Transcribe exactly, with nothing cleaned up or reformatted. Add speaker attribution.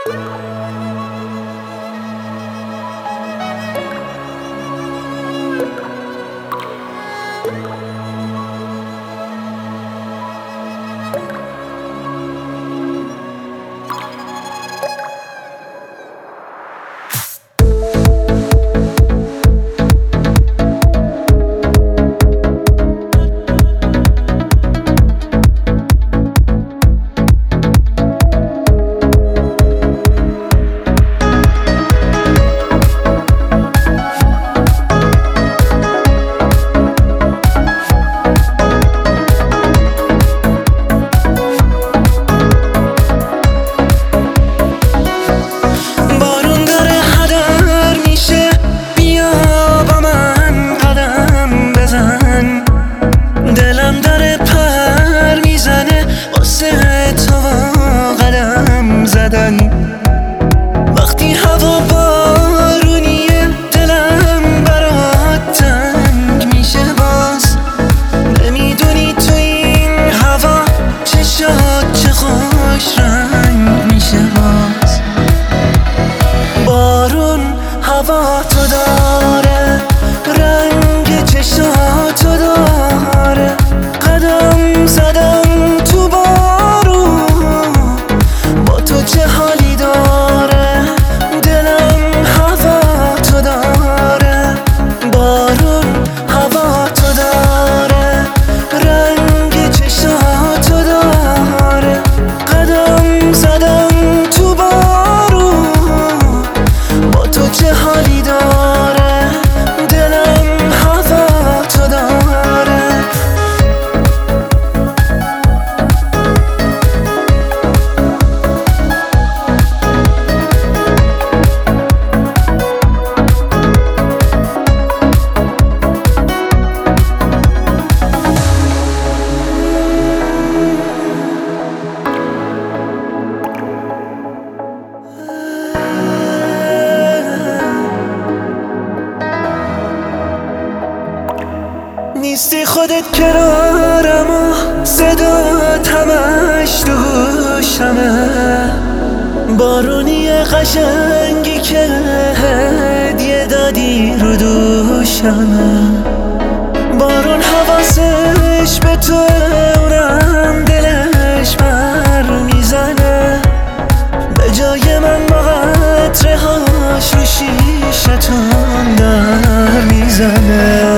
Speaker 1: دلم داره پر میزنه واسه تو قدم زدن. وقتی هوا بارونیه دلم برات تنگ میشه باز. نمیدونی تو این هوا چشات چه خوش رنگ میشه باز. بارون هوا تو داره، رنگ چشاتو داره. قدم زدم تو بارون، با تو چه حالی داره. دلم هوا تو داره، بارون هوا تو داره. رنگ چشاتو داره. قدم زدم تو بارون، با تو چه حالی داره. دلم هوا تو داره. نیستی خودت کنارم و صدات همش تو گوشمه. بارونی قشنگی که هدیه دادی رو دوشمه. بارون حواسش به تو، اونم دلش بر میزنه. به جای من با قطره هاش رو شیشتون در میزنه.